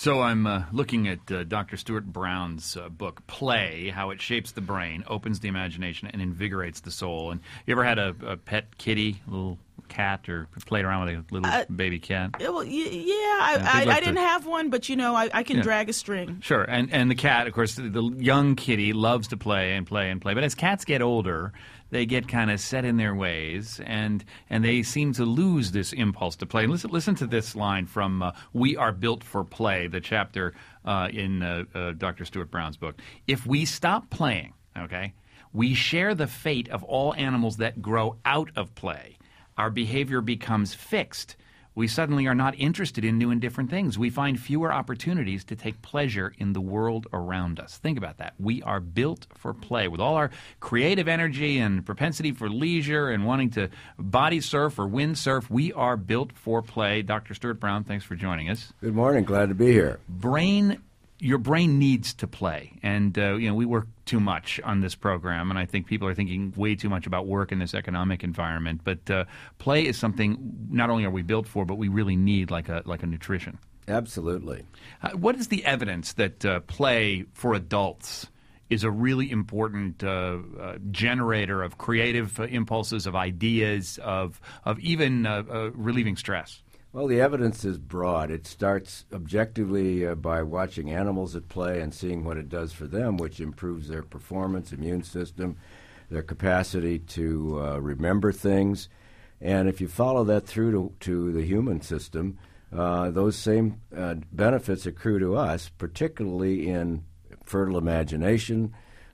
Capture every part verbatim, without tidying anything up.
So I'm uh, looking at uh, Doctor Stuart Brown's uh, book, Play, How It Shapes the Brain, Opens the Imagination, and Invigorates the Soul. And you ever had a, a pet kitty, a little cat, or played around with a little uh, baby cat? Well, y- yeah, I, I, I didn't to, have one, but, you know, I, I can yeah. drag a string. Sure, and, and the cat, of course, the, the young kitty loves to play and play and play. But as cats get older, they get kind of set in their ways, and and they seem to lose this impulse to play. Listen, listen to this line from uh, We Are Built for Play, the chapter uh, in uh, uh, Doctor Stuart Brown's book. If we stop playing, okay, we share the fate of all animals that grow out of play. Our behavior becomes fixed. We suddenly are not interested in new and different things. We find fewer opportunities to take pleasure in the world around us. Think about that. We are built for play. With all our creative energy and propensity for leisure and wanting to body surf or windsurf, we are built for play. Doctor Stuart Brown, thanks for joining us. Good morning. Glad to be here. Brain Your brain needs to play, and uh, you know we work too much on this program, and I think people are thinking way too much about work in this economic environment. But uh, play is something not only are we built for, but we really need, like a like a nutrition. Absolutely. Uh, what is the evidence that uh, play for adults is a really important uh, uh, generator of creative uh, impulses, of ideas, of of even uh, uh, relieving stress? Well, the evidence is broad. It starts objectively uh, by watching animals at play and seeing what it does for them, which improves their performance, immune system, their capacity to uh, remember things. And if you follow that through to, to the human system, uh, those same uh, benefits accrue to us, particularly in fertile imagination,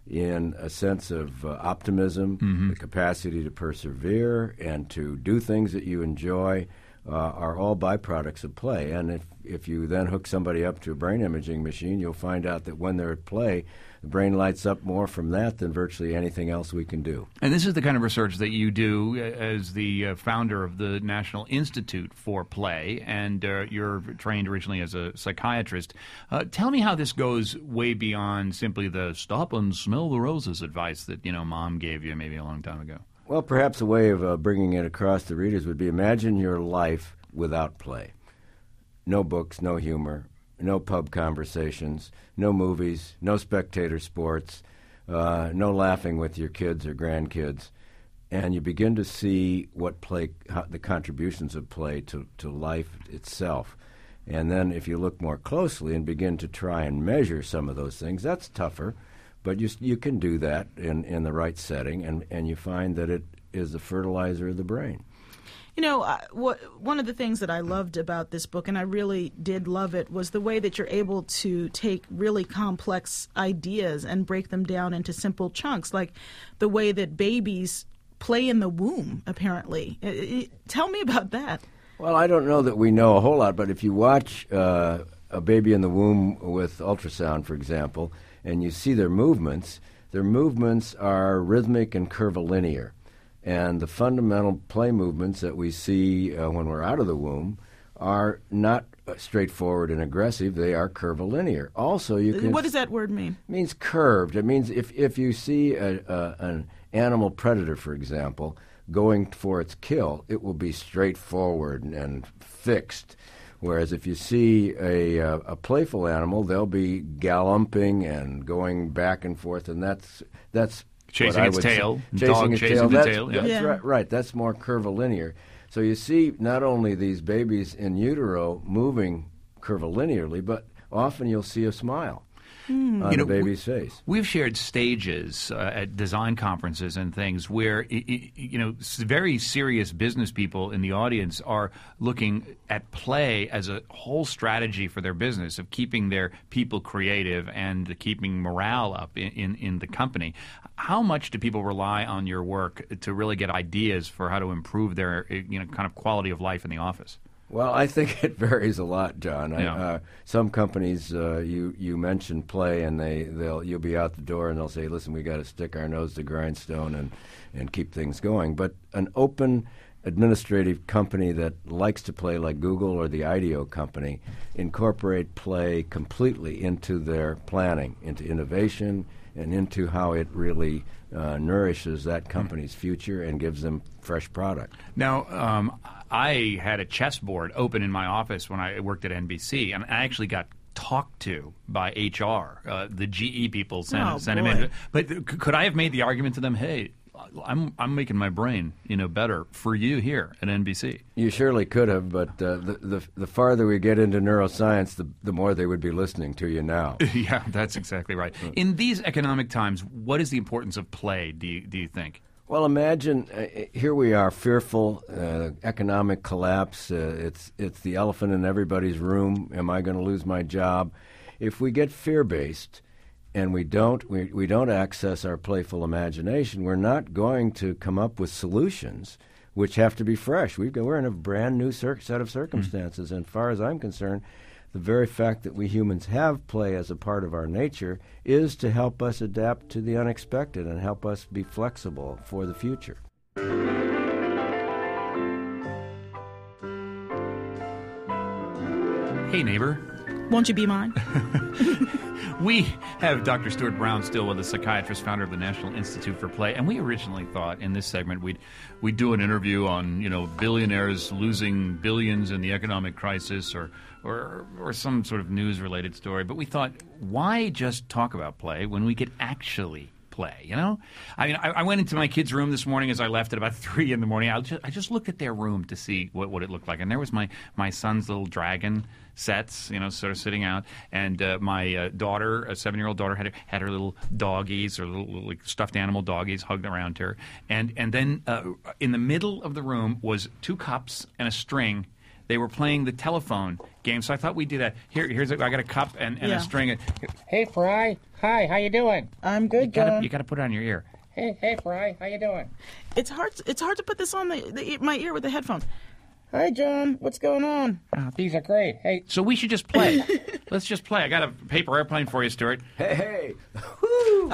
in a sense of uh, optimism, mm-hmm. the capacity to persevere and to do things that you enjoy. Uh, are all byproducts of play. And if, if you then hook somebody up to a brain imaging machine, you'll find out that when they're at play, the brain lights up more from that than virtually anything else we can do. And this is the kind of research that you do as the uh, founder of the National Institute for Play, and uh, you're trained originally as a psychiatrist. Uh, tell me how this goes way beyond simply the stop and smell the roses advice that, you know, Mom gave you maybe a long time ago. Well, perhaps a way of uh, bringing it across to readers would be imagine your life without play. No books, no humor, no pub conversations, no movies, no spectator sports, uh, no laughing with your kids or grandkids. And you begin to see what play, how, the contributions of play to, to life itself. And then if you look more closely and begin to try and measure some of those things, that's tougher. But you you can do that in, in the right setting, and, and you find that it is the fertilizer of the brain. You know, uh, what, one of the things that I loved about this book, and I really did love it, was the way that you're able to take really complex ideas and break them down into simple chunks, like the way that babies play in the womb, apparently. It, it, tell me about that. Well, I don't know that we know a whole lot, but if you watch uh, a baby in the womb with ultrasound, for example, and you see their movements, their movements are rhythmic and curvilinear. And the fundamental play movements that we see uh, when we're out of the womb are not uh, straightforward and aggressive. They are curvilinear. Also, you can... What does that word mean? It means curved. It means if, if you see a, a, an animal predator, for example, going for its kill, it will be straightforward and fixed. Whereas if you see a, uh, a playful animal, they'll be galloping and going back and forth, and that's that's chasing its tail. Say, chasing Dog its chasing tail. the That's, tail. Yeah. that's yeah. right, right. That's more curvilinear. So you see not only these babies in utero moving curvilinearly, but often you'll see a smile mm. on you know, the baby's face. We've shared stages uh, at design conferences and things where, it, it, you know, very serious business people in the audience are looking at play as a whole strategy for their business of keeping their people creative and keeping morale up in, in, in the company. How much do people rely on your work to really get ideas for how to improve their, you know, kind of quality of life in the office? Well, I think it varies a lot, John. Yeah. I, uh, some companies, uh, you you mention play, and they they'll you'll be out the door, and they'll say, "Listen, we got to stick our nose to the grindstone and and keep things going." But an open administrative company that likes to play, like Google or the IDEO company, incorporate play completely into their planning, into innovation, and into how it really uh, nourishes that company's future and gives them fresh product. Now, um, I had a chessboard open in my office when I worked at N B C, and I actually got talked to by H R. Uh, the G E people sent, Oh, sent him boy. in. But c- could I have made the argument to them, hey, I'm I'm making my brain, you know, better for you here at N B C? You surely could have, but uh, the, the the farther we get into neuroscience, the the more they would be listening to you now. Yeah, that's exactly right. In these economic times, what is the importance of play, do you, do you think? Well, imagine uh, here we are, fearful, uh, economic collapse. Uh, it's it's the elephant in everybody's room. Am I going to lose my job? If we get fear-based and we don't we, we don't access our playful imagination, we're not going to come up with solutions which have to be fresh. We've got, we're in a brand new cir- set of circumstances, mm. and as far as I'm concerned, the very fact that we humans have play as a part of our nature is to help us adapt to the unexpected and help us be flexible for the future. Hey, neighbor. Won't you be mine? We have Doctor Stuart Brown still with us, psychiatrist, founder of the National Institute for Play, and we originally thought in this segment we'd we'd do an interview on, you know, billionaires losing billions in the economic crisis, or or or some sort of news-related story. But we thought, why just talk about play when we could actually play? You know, I mean, I, I went into my kid's room this morning as I left at about three in the morning. I just, I just looked at their room to see what, what it looked like, and there was my my son's little dragon sets, you know, sort of sitting out, and uh, my uh, daughter, a seven-year-old daughter, had her, had her little doggies or little, little like stuffed animal doggies hugged around her, and and then uh, in the middle of the room was two cups and a string. They were playing the telephone game, so I thought we'd do that. Here, here's a, I got a cup and, and Yeah. a string. Hey, Fry. Hi, how you doing? I'm You good, gotta, John. you got to put it on your ear. Hey, hey, Fry. How you doing? It's hard. It's hard to put this on the, the my ear with the headphones. Hi, John. What's going on? Oh, these are great. Hey, So we should just play. Let's just play. I got a paper airplane for you, Stuart. Hey, hey. Woo.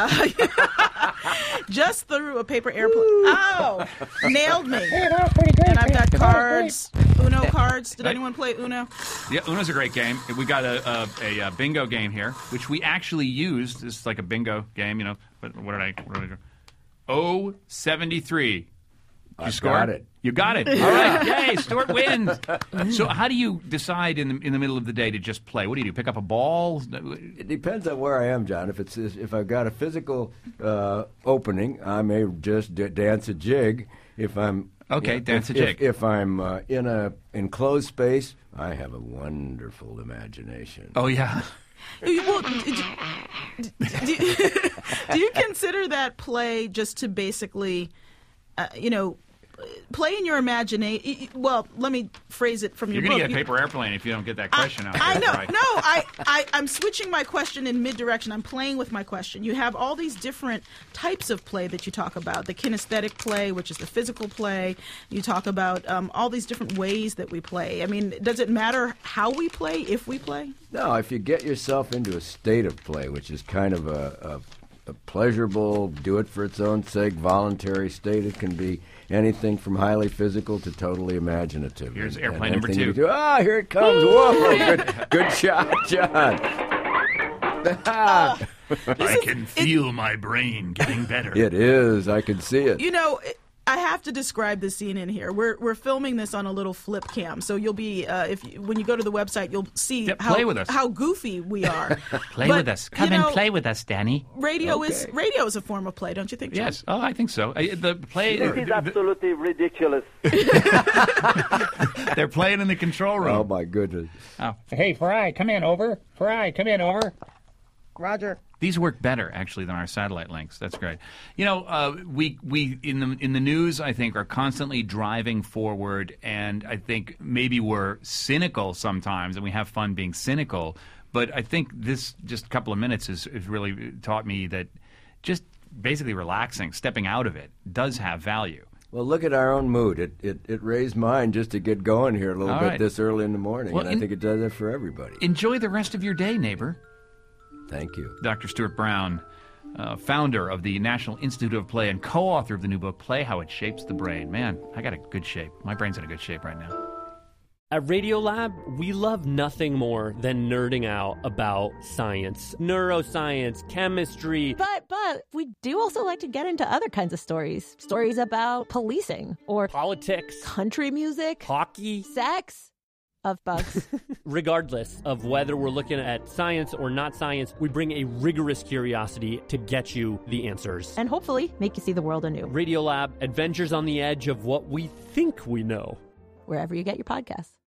Just through a paper airplane. Oh, nailed me. hey, that was pretty great. And I've got That was cards, Uno cards. Did Hey. anyone play Uno? Yeah, Uno's a great game. We got a, a, a, a bingo game here, which we actually used. This is like a bingo game, you know. What, what did I what did I do? Oh, seventy-three. You I scored? got it. You got it. All right. Yay, Stuart wins. So how do you decide in the, in the middle of the day to just play? What do you do? Pick up a ball? It depends on where I am, John. If it's if I've got a physical uh, opening, I may just d- dance a jig. If I'm Okay, dance if, a jig. If, if I'm uh, in a enclosed space, I have a wonderful imagination. Oh, yeah. Well, do, do, do, do you consider that play just to basically, uh, you know, play in your imagination? Well, let me phrase it from You're your going book. to get a You- paper airplane if you don't get that question out. I there, know. right? No, I, I, I'm switching my question in mid-direction. I'm playing with my question. You have all these different types of play that you talk about. The kinesthetic play, which is the physical play. You talk about um, all these different ways that we play. I mean, does it matter how we play, if we play? No, if you get yourself into a state of play, which is kind of a, a, a pleasurable, do-it-for-its-own-sake, voluntary state, it can be anything from highly physical to totally imaginative. Here's And- airplane and number anything two. you do- Ah, here it comes. Whoa, good, good shot, John. I can feel my brain getting better. It is. I can see it. You know, I have to describe the scene in here. We're we're filming this on a little flip cam, so you'll be uh, if you, when you go to the website, you'll see Yeah, how play with us. how goofy we are. Play But, with us. you Come and know, play with us, Danny. Radio is Okay. radio is a form of play, don't you think, John? Yes. Oh, I think so. Uh, The play. This is absolutely ridiculous. They're playing in the control room. Oh, my goodness. Hey, Fry, come in over. Fry, come in over. Roger. These work better actually than our satellite links. That's great. You know, uh, we we in the in the news, I think, are constantly driving forward, and I think maybe we're cynical sometimes, and we have fun being cynical. But I think this just couple of minutes has, has really taught me that just basically relaxing, stepping out of it, does have value. Well, look at our own mood. It, it it raised mine just to get going here a little All bit right. this early in the morning, Well, and I in- think it does it for everybody. Enjoy the rest of your day, neighbor. Thank you. Doctor Stuart Brown, uh, founder of the National Institute of Play and co-author of the new book, Play, How It Shapes the Brain. Man, I got a good shape. My brain's in a good shape right now. At Radiolab, we love nothing more than nerding out about science, neuroscience, chemistry. But, but, we do also like to get into other kinds of stories. Stories about policing or Politics, country music, hockey. sex. of bugs. Regardless of whether we're looking at science or not science, we bring a rigorous curiosity to get you the answers. And hopefully make you see the world anew. Radiolab, adventures on the edge of what we think we know. Wherever you get your podcasts.